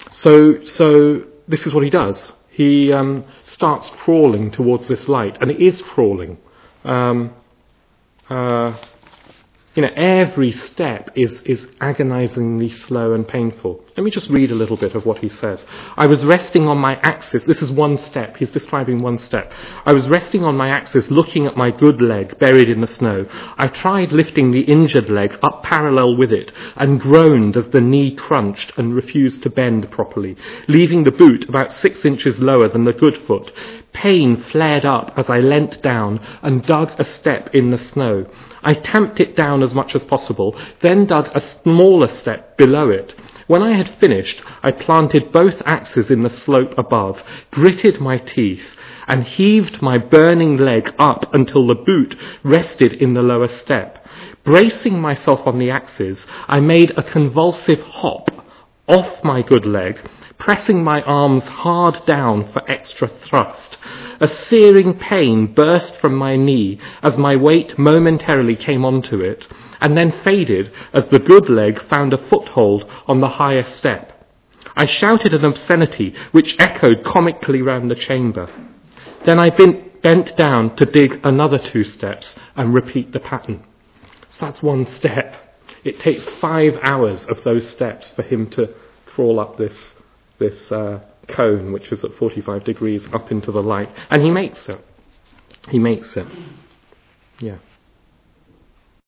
So this is what he does. He starts crawling towards this light, and it is crawling. Every step is agonizingly slow and painful. Let me just read a little bit of what he says. I was resting on my axis. This is one step. He's describing one step. I was resting on my axis, looking at my good leg buried in the snow. I tried lifting the injured leg up parallel with it and groaned as the knee crunched and refused to bend properly, leaving the boot about 6 inches lower than the good foot. Pain flared up as I leant down and dug a step in the snow. I tamped it down as much as possible, then dug a smaller step below it. When I had finished, I planted both axes in the slope above, gritted my teeth, and heaved my burning leg up until the boot rested in the lower step. Bracing myself on the axes, I made a convulsive hop off my good leg, pressing my arms hard down for extra thrust. A searing pain burst from my knee as my weight momentarily came onto it, and then faded as the good leg found a foothold on the higher step. I shouted an obscenity which echoed comically round the chamber. Then I bent down to dig another 2 steps and repeat the pattern. So that's one step. It takes 5 hours of those steps for him to crawl up this cone, which is at 45 degrees, up into the light. And he makes it. Yeah.